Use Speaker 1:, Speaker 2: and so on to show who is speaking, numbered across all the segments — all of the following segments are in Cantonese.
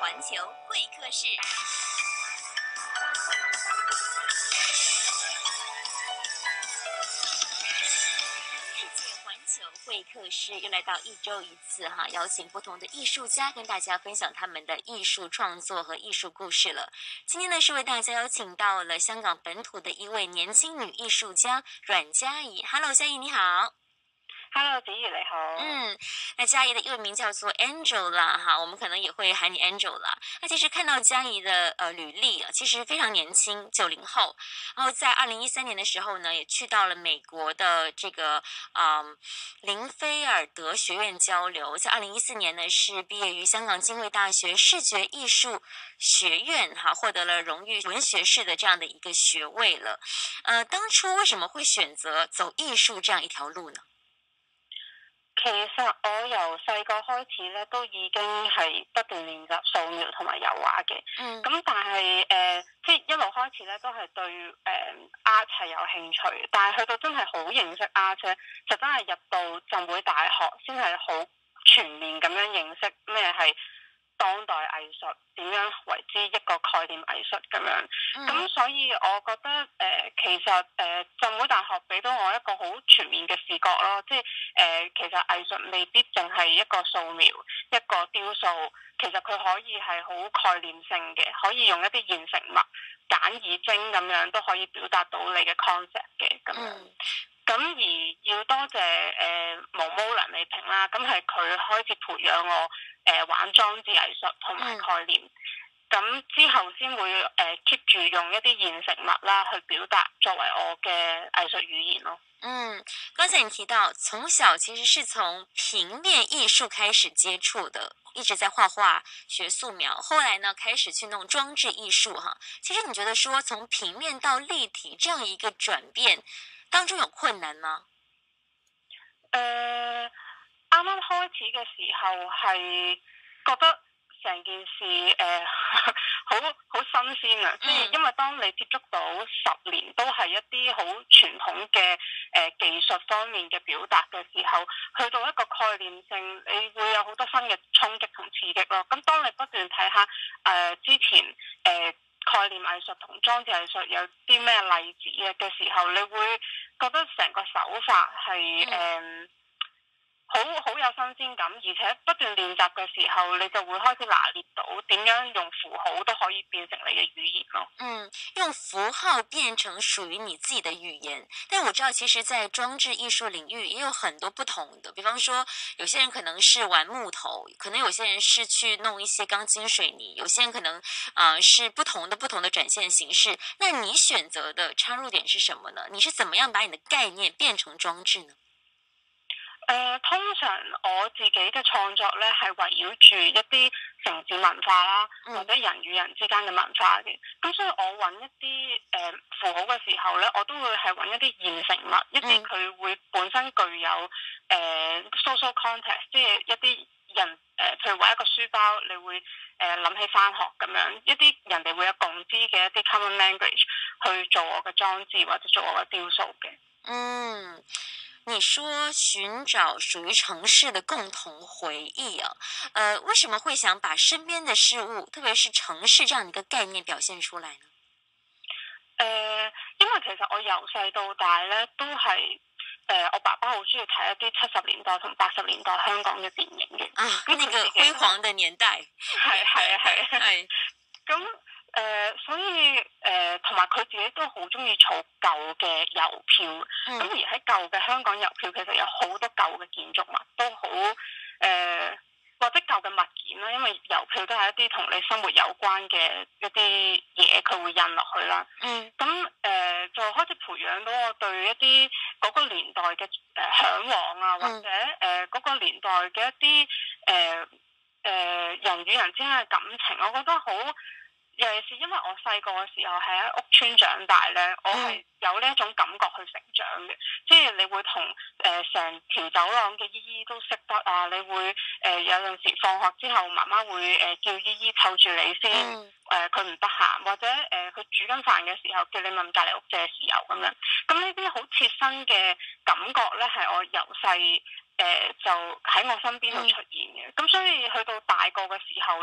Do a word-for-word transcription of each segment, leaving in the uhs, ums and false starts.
Speaker 1: 环球会客室。世界环球会客室又来到一周一次哈，邀请不同的艺术家跟大家分享他们的艺术创作和艺术故事了。今天呢是为大家邀请到了香港本土的一位年轻女艺术家阮嘉怡。Hello， 嘉怡你好。
Speaker 2: Hello， 子怡你好。
Speaker 1: 嗯，那嘉怡的英文名叫做 Angela 哈，我们可能也会喊你 Angela。那其实看到嘉怡的呃履历啊，其实非常年轻，九零后。然后在二零一三年的时候呢，也去到了美国的这个嗯林菲尔德学院交流。在二零一四年呢，是毕业于香港浸会大学视觉艺术学院哈，获得了荣誉文学士的这样的一个学位了。呃，当初为什么会选择走艺术这样一条路呢？
Speaker 2: 其實我由細個開始咧，都已經係不斷練習素描同埋油畫嘅。
Speaker 1: 嗯。
Speaker 2: 咁但係誒、呃，即係一路開始咧，都係對誒 art 係有興趣。但係去到真係好認識 art 咧，就真係入到浸會大學先係好全面咁樣認識咩係當代藝術，點樣為之一個概念藝術咁樣。咁、嗯、所以我覺得誒、呃，其實誒、呃、浸會大學俾到我一個好全面嘅視覺咯，即係誒、呃、其實藝術未必淨係一個素描、一個雕塑，其實佢可以係好概念性嘅，可以用一啲現成物、簡而精咁樣都可以表達到你嘅 concept 嘅咁樣。嗯咁而要多謝誒、呃、毛毛梁美萍啦，咁係佢開始培養我誒、呃、玩裝置藝術同埋概念，咁、嗯、之後先會誒 keep 住用一啲現成物啦去表達作為我嘅藝術語言咯。
Speaker 1: 嗯，剛才你提到從小其實是從平面藝術開始接觸的，一直在畫畫學素描，後來呢開始去弄裝置藝術哈。其實你覺得說從平面到立體這樣一個轉變當中有困難嗎？
Speaker 2: 誒、呃，啱啱開始嘅時候係覺得成件事誒好好新鮮啊！即係、嗯、因為當你接觸到十年都係一啲好傳統嘅誒、呃、技術方面嘅表達嘅時候，去到一個概念性，你會有好多新嘅衝擊同刺激咯。咁當你不斷睇下誒、呃、之前誒、呃概念藝術同裝置藝術有啲咩例子嘅時候，你會覺得成個手法係誒、嗯好好有新鮮感，而且不斷練習嘅時候，你就會開始拿捏到點樣用符號都可以變成你嘅語言咯。
Speaker 1: 嗯，用符號變成屬於你自己的語言。但我知道其實在裝置藝術領域也有很多不同的，比方說有些人可能是玩木頭，可能有些人是去弄一些鋼筋水泥，有些人可能啊、呃、是不同的不同的展現形式。那你選擇的插入點是什麼呢？你是怎麼樣把你的概念變成裝置呢？
Speaker 2: 誒、呃，通常我自己嘅創作咧係圍繞住一啲城市文化啦，嗯、或者人與人之間嘅文化嘅。咁所以我揾一啲誒、呃、符號嘅時候咧，我都會係揾一啲現成物，一啲佢會本身具有誒、呃、social context，即係一啲人誒、呃，譬如話一個書包，你會誒諗、呃、起返學咁樣，一啲人哋會有共知嘅一啲 common language 去做我嘅裝置或者做我嘅雕塑嘅。
Speaker 1: 嗯。你說尋找屬於城市的共同回憶啊，呃，為什麼會想把身邊的事物，特別是城市這樣一個概念表現出來呢？
Speaker 2: 誒、呃，因為其實我由細到大咧都係誒、呃，我爸爸好中意睇一啲七十年代同八十年代香港嘅電影嘅。啊，
Speaker 1: 咁那個輝煌的年代。
Speaker 2: 係係係係。咁。誒、呃，所以誒，同埋佢自己都好中意儲舊嘅郵票，咁、嗯、而喺舊嘅香港郵票，其實有好多舊嘅建築物，都好誒、呃，或者舊嘅物件啦，因為郵票都係一啲同你生活有關嘅一啲嘢，佢會印落去啦。嗯，咁誒、呃、就開始培養到我對一啲嗰個年代嘅誒嚮往啊，或者誒嗰、呃那個年代嘅一啲誒誒人與人之間嘅感情，我覺得好。尤其是因為我細個嘅時候係喺屋村長大咧，我係有呢一種感覺去成長嘅，即係你會同誒成條走廊嘅姨姨都識得啊，你會誒、呃、有陣時放學之後，媽媽會誒、呃、叫姨姨湊住你先，誒佢唔得閒，或者誒佢、呃、煮緊飯嘅時候叫你問隔離屋借豉油咁樣，咁呢啲好切身嘅感覺咧，係我由細。誒、呃、就喺我身邊度出現嘅，咁、嗯、所以去到大個嘅時候咧，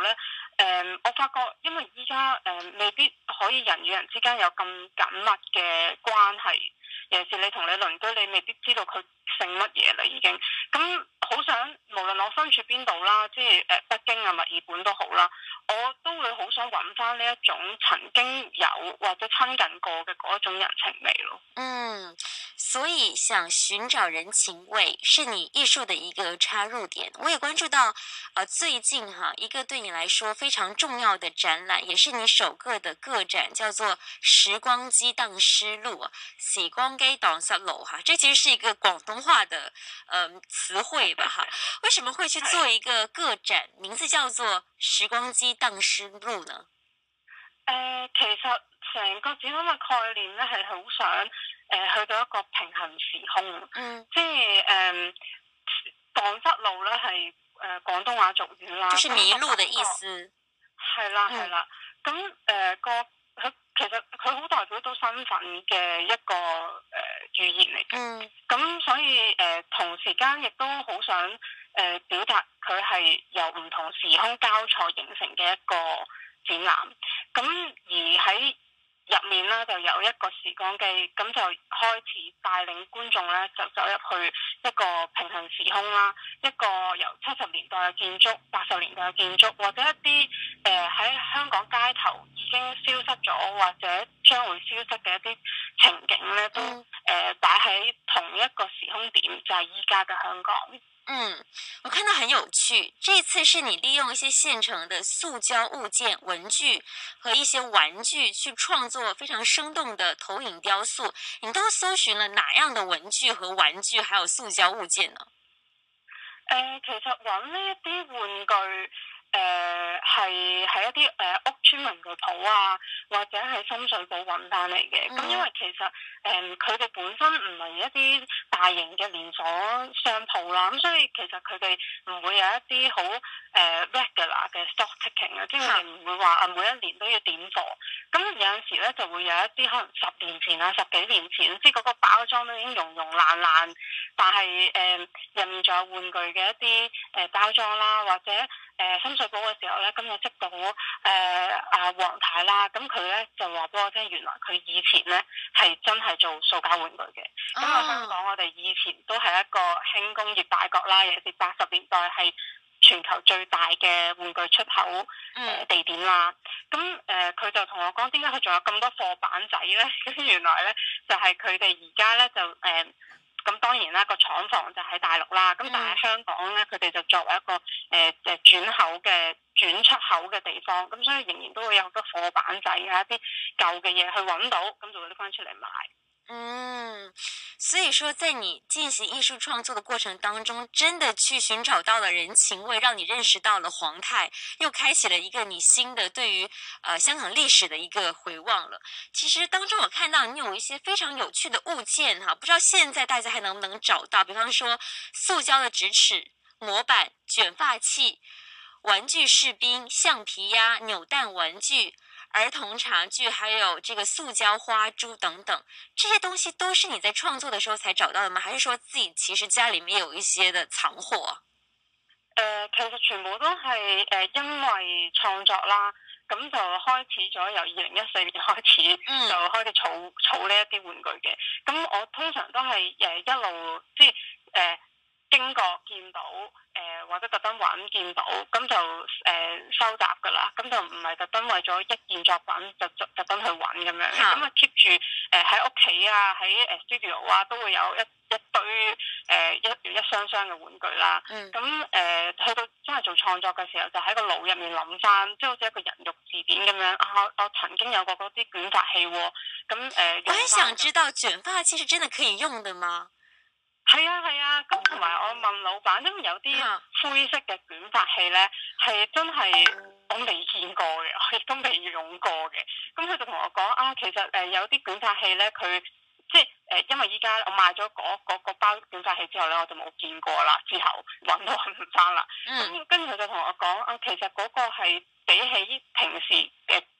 Speaker 2: 誒，我發覺因為依家誒未必可以人與人之間有咁緊密嘅關係，尤其是你同你鄰居，你未必知道佢姓乜嘢啦已經。咁好想無論我身處邊度啦，即係誒北京啊、墨爾本都好啦，我都會好想揾翻呢一種曾經有或者親近過嘅嗰一種人情味咯。
Speaker 1: 嗯，所以想尋找人情味是你藝術的一個插入點。我也關注到，呃，最近哈一個對你來說非常重要的展覽，也是你首個的個展，叫做《時光機蕩失路》。時光機蕩失路哈，這其實是一個廣東話的呃詞彙吧哈。為什麼會去做一個個展，名字叫做《時光機蕩失路》呢？
Speaker 2: 誒、呃，其實成個展覽嘅概念咧係好想誒、呃、去到一個平行時空，嗯，即係誒蕩失路咧係誒廣東話俗語啦，
Speaker 1: 就是迷路的意思。
Speaker 2: 係啦係啦，咁誒、呃、個佢其實佢好代表到身份嘅一個誒、呃、語言嚟嘅，嗯，咁所以誒、呃、同時間亦都好想誒、呃、表達佢係由唔同時空交錯形成嘅一個展覽，咁而喺入面咧就有一個時光機，咁就開始帶領觀眾咧就走入去一個平行時空啦，一個由七十年代嘅建築、八十年代嘅建築，或者一啲誒喺香港街頭已經消失咗或者將會消失嘅一啲情景咧，都誒擺喺同一個時空點，就係依家嘅香港。
Speaker 1: 嗯，我看到很有趣，這次是你利用一些現成的塑膠物件、文具和一些玩具去創作非常生動的投影雕塑。你都搜尋了哪樣的文具和玩具，還有塑膠物件呢？
Speaker 2: 誒、呃，其實揾呢一啲玩具。誒係喺一啲誒、呃、屋村文具鋪啊，或者係深水埗揾翻嚟嘅。咁、嗯、因為其實誒佢哋本身唔係一啲大型嘅連鎖商鋪啦，咁所以其實佢哋唔會有一啲好誒 regular 嘅 stock taking 啊，即係佢哋唔會話啊每一年都要點貨。咁有陣時咧就會有一啲可能十年前啊、十幾年前，即係嗰個包裝都已經溶溶爛爛，但係誒入面仲有玩具嘅一啲誒、呃、包裝啦，或者誒、呃、深水埗嘅時候咧，今日識到誒阿黃太啦，咁佢咧就話俾我聽，原來佢以前咧係真係做塑膠玩具嘅。咁啊、oh. 香港我哋以前都係一個輕工業大國啦，尤其是八十年代係全球最大嘅玩具出口誒、呃、地點啦。咁誒佢就同我講，點解佢仲有咁多貨板仔咧？咁原來咧就係佢哋而家咧就誒。呃咁當然啦，個廠房就喺大陸啦。咁但係香港咧，佢哋就作為一個誒誒、呃、轉口嘅轉出口嘅地方，咁所以仍然都會有好多貨板仔啊，一啲舊嘅嘢去揾到，咁就會拎翻出嚟賣。
Speaker 1: 嗯，所以說，在你進行藝術創作的過程當中，真的去尋找到了人情味，讓你認識到了黃太，又開啟了一個你新的對於呃香港歷史的一個回望了。其實當中我看到你有一些非常有趣的物件哈，不知道現在大家還能不能找到，比方說塑膠的直尺、模板、捲髮器、玩具士兵、橡皮鴨、扭蛋玩具、兒童茶具，還有這個塑膠花珠等等，這些東西都是你在創作的時候才找到的嗎？還是說自己其實家裏面有一些的藏貨？誒、
Speaker 2: 呃，其實全部都係誒、呃，因為創作啦，咁就開始咗由二零一四年開始，嗯、就開始儲儲呢一啲玩具嘅。咁我通常都係誒、呃、一路即係誒。呃經過見到誒、呃、或者特登揾見到，咁就誒、呃、收集㗎啦，咁就唔係特登為咗一件作品就特登去揾咁樣，咁啊 keep 住誒喺屋企啊，喺誒 studio 啊都會有一一堆誒、呃、一一箱箱嘅玩具啦。咁誒、嗯呃、去到真係做創作嘅時候，就喺個腦入面諗翻，即係好似一個人肉字典咁樣啊！我曾經有過嗰啲捲髮器喎，咁誒。呃、
Speaker 1: 我很想知道捲髮器是真的可以用的嗎？
Speaker 2: 係啊係啊，咁同埋我問老闆，因為有啲灰色嘅捲髮器咧，係真係我未見過嘅，我亦都未用過嘅。咁佢就同我講啊，其實誒有啲捲髮器咧，佢即係誒，因為依家我買咗嗰嗰個包捲髮器之後咧，我就冇見過啦，之後揾都揾唔翻啦。咁跟住佢就同我講啊，其實嗰個係比起平時誒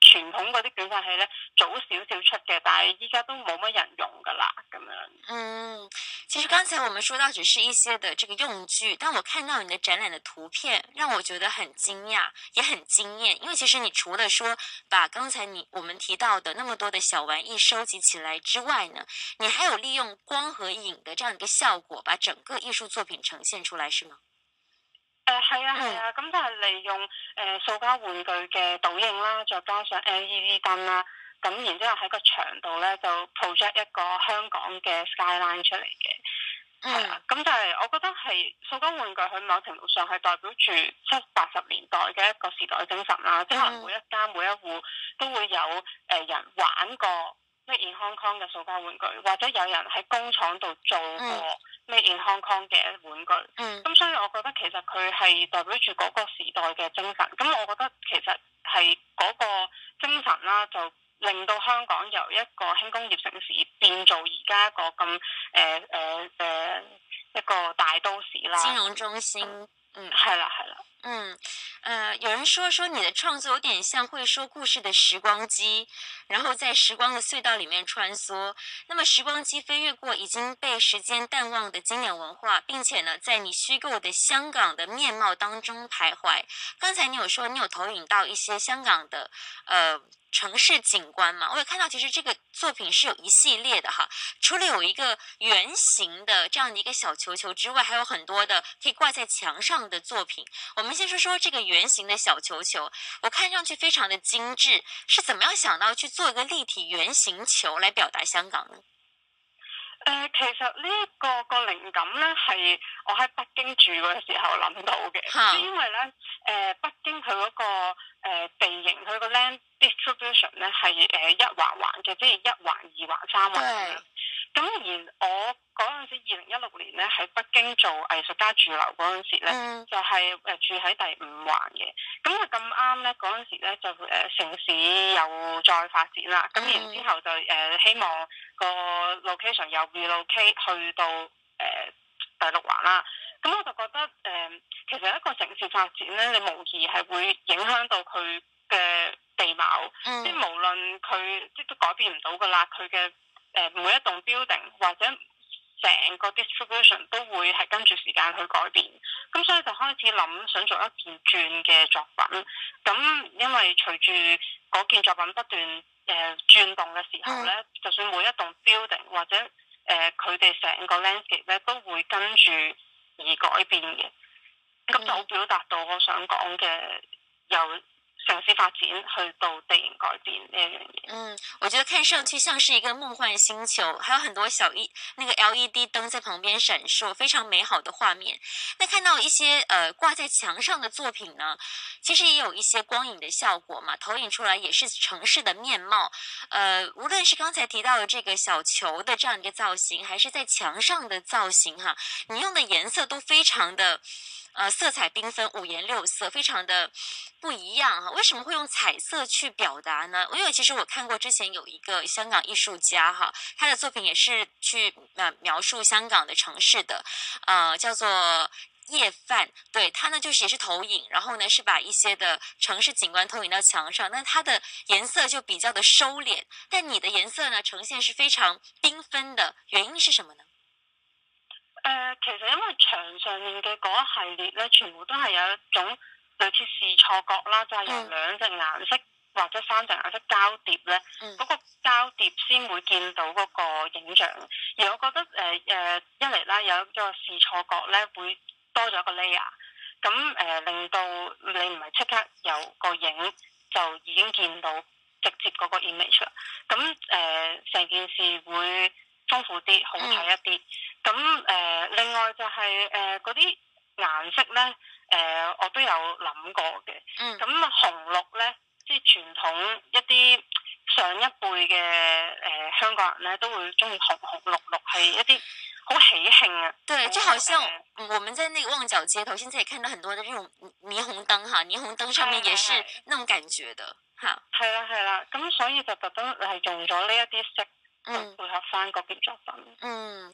Speaker 2: 傳統嗰啲捲髮器咧早少少出嘅，但係依家都冇乜人用噶啦，咁樣。
Speaker 1: 嗯，其實剛才我們說到只是一些的這個用具，但我看到你的展覽的圖片，讓我覺得很驚訝，也很驚艷。因為其實你除了說把剛才你我們提到的那麼多的小玩意收集起來之外呢，你還有利用光和影的這樣一個效果，把整個藝術作品呈現出來，是嗎？
Speaker 2: 誒係啊係啊，咁、嗯、就係利用誒、呃、塑膠玩具嘅倒影啦，再加上 L E D 燈啦，咁然之後喺個牆度咧就 project 一個香港嘅 skyline 出嚟嘅，係啦、嗯，咁就係我覺得係塑膠玩具喺某程度上係代表住七八十年代嘅一個時代精神啦，即係、嗯、每一家每一戶都會有誒、呃、人玩過 Made in Hong Kong 嘅塑膠玩具，或者有人喺工廠度做過 Made in Hong Kong 嘅玩具。嗯。咁所以我覺得其實佢係代表住嗰個時代嘅精神。咁我覺得其實係嗰個精神啦，就令到香港由一個輕工業城市變做而家一個咁誒誒誒一個大都市啦。
Speaker 1: 金融中心。嗯，
Speaker 2: 係啦係啦。
Speaker 1: 嗯，呃，有人說說你的創作有點像會說故事的時光機，然後在時光的隧道裏面穿梭。那麼時光機飛越過已經被時間淡忘的經典文化，並且呢，在你虛構的香港的面貌當中徘徊。剛才你有說你有投影到一些香港的，呃。城市景觀嘛，我有看到其實這個作品是有一系列的哈，除了有一個圓形的這樣的一個小球球之外，還有很多的可以掛在牆上的作品。我們先說說這個圓形的小球球，我看上去非常的精緻，是怎麼樣想到去做一個立體圓形球來表達香港呢？
Speaker 2: 誒、呃，其實呢、這、一個個靈感咧，係我喺北京住嘅時候諗到嘅，嗯、因為咧，誒、呃，北京佢嗰、那個誒、呃、地形，佢個 land distribution 咧係誒一環環嘅，即係一環、二環、三環咁樣。咁而我嗰陣時二零一六年咧喺北京做藝術家駐留嗰陣時咧，嗯、就係誒住喺第五環嘅。咁啊咁啱咧嗰陣時咧就誒、呃、城市又再發展啦。咁、嗯、然之後就誒、呃、希望個 location 又 relocate 去到誒、呃、第六環啦。咁我就覺得誒、呃、其實一個城市發展咧，你無疑係會影響到佢嘅地貌，嗯、即係無論佢即都改變唔到噶啦，佢嘅誒每一棟 building 或者成個 distribution 都會係跟住時間去改變，咁所以就開始諗想做一件轉嘅作品。咁因為隨住嗰件作品不斷誒、呃、轉動嘅時候咧，嗯、就算每一棟 building 或者誒佢哋成個 landscape 咧都會跟住而改變嘅。咁就好表達到我想講嘅由城市發展去到地形改變呢一樣嘢。
Speaker 1: 嗯，我覺得看上去像是一個夢幻星球，還有很多小一那個 L E D 燈在旁邊閃爍，非常美好的畫面。那看到一些呃掛在牆上的作品呢，其實也有一些光影的效果嘛，投影出來也是城市的面貌。呃，無論是剛才提到的這個小球的這樣一個造型，還是在牆上的造型哈，你用的顏色都非常的。呃，色彩繽紛，五顏六色，非常的不一樣哈。為什麼會用彩色去表達呢？因為其實我看過之前有一個香港藝術家哈，他的作品也是去呃描述香港的城市的，呃，叫做夜飯。對，他呢就是也是投影，然後呢是把一些的城市景觀投影到牆上，但它的顏色就比較的收斂。但你的顏色呢呈現是非常繽紛的，原因是什麼呢？
Speaker 2: 誒、呃，其實因為牆上面嘅嗰一系列咧，全部都係有一種類似視錯覺啦，就係、是、由兩隻顏色或者三隻顏色交疊咧，嗰、嗯、個交疊先會見到嗰個影像。而我覺得誒誒、呃呃，一嚟啦，有一個視錯覺咧，會多咗一個 layer，咁誒、呃、令到你唔係即刻由個影就已經見到直接嗰個 image 啦。咁誒成件事會豐富啲，好睇一啲。咁誒、呃，另外就係誒嗰啲顏色咧，誒、呃、我都有諗過嘅。嗯。咁紅綠咧，即係傳統一啲上一輩嘅誒、呃、香港人咧，都會中意紅紅綠綠，係一啲好喜慶啊。
Speaker 1: 對，就好像我們在那個旺角街頭，現在也看到很多的這種霓虹燈哈，霓虹燈上面也是那種感覺的，哈。係
Speaker 2: 啦係啦，咁所以就特登係用咗呢一啲色，嗯，配合翻嗰件作品。
Speaker 1: 嗯。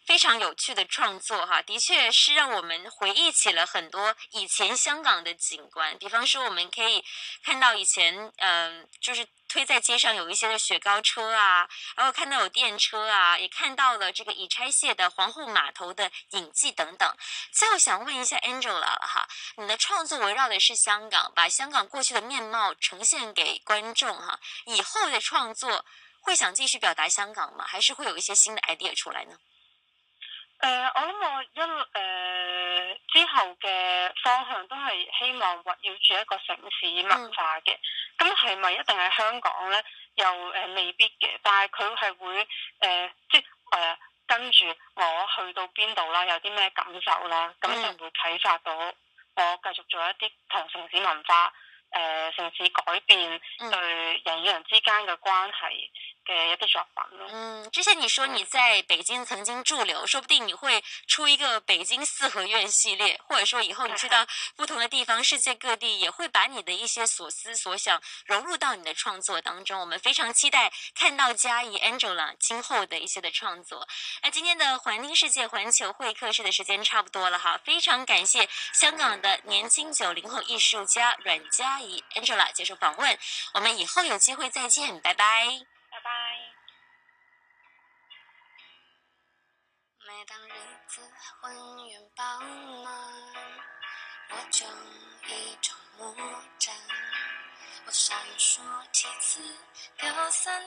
Speaker 1: 非常有趣的创作哈，的确是让我们回忆起了很多以前香港的景观。比方说，我们可以看到以前，嗯、呃，就是推在街上有一些的雪糕车啊，然后看到有电车啊，也看到了这个已拆卸的皇后码头的影迹等等。最后想问一下 Angela 了哈，你的创作围绕的是香港，把香港过去的面貌呈现给观众哈。以后的創作會想繼續表達香港嗎？還是會有一些新的 idea 出來呢？
Speaker 2: 誒、呃，我諗我一誒、呃、之後嘅方向都係希望圍繞住一個城市文化嘅。咁係咪一定係香港咧？又誒、呃、未必嘅，但係佢係會誒、呃、即係誒、呃、跟住我去到邊度啦，有啲咩感受啦，咁就會啟發到我繼續做一啲同城市文化。呃，城市改變對人與人之間嘅關係嘅一啲作品咯。
Speaker 1: 嗯，之前你說你在北京曾經駐留，說不定你會出一個北京四合院系列，或者說以後你去到不同的地方，世界各地也會把你的一些所思所想融入到你的創作當中。我們非常期待看到嘉怡 Angela 今後的一些的創作。那今天的環聽世界環球會客室的時間差不多了哈，非常感謝香港的年輕九零後藝術家阮嘉怡 Angela 接受訪問，我們以後有機會再見，拜拜。
Speaker 2: 拜拜。
Speaker 3: 每當日子渾圓飽滿，若就一種魔怔，我閃爍梯次，飄散。